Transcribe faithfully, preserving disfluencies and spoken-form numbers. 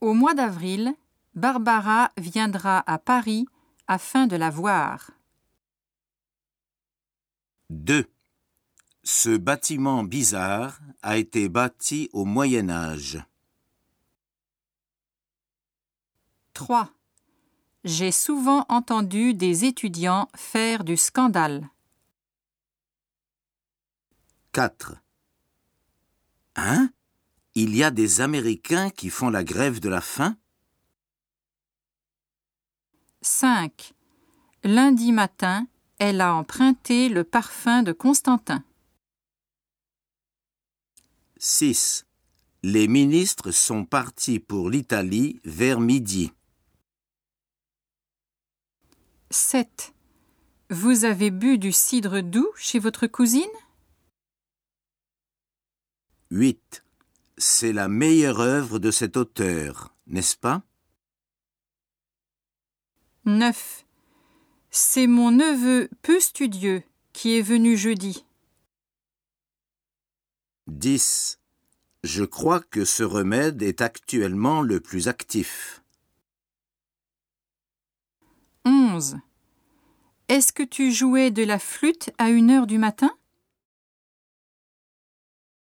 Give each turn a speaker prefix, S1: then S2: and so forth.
S1: Au mois d'avril, Barbara viendra à Paris afin de la voir.
S2: deux. Ce bâtiment bizarre a été bâti au Moyen Âge.
S1: trois. J'ai souvent entendu des étudiants faire du scandale.
S2: quatre. Hein? Il y a des Américains qui font la grève de la faim?
S1: cinq. Lundi matin, elle a emprunté le parfum de Constantin.
S2: six. Les ministres sont partis pour l'Italie vers midi.
S1: sept. Vous avez bu du cidre doux chez votre cousine?
S2: huit. C'est la meilleure œuvre de cet auteur, n'est-ce pas?
S1: neuf. C'est mon neveu peu studieux qui est venu jeudi.
S2: dix. Je crois que ce remède est actuellement le plus actif.
S1: onze. Est-ce que tu jouais de la flûte à une heure du matin?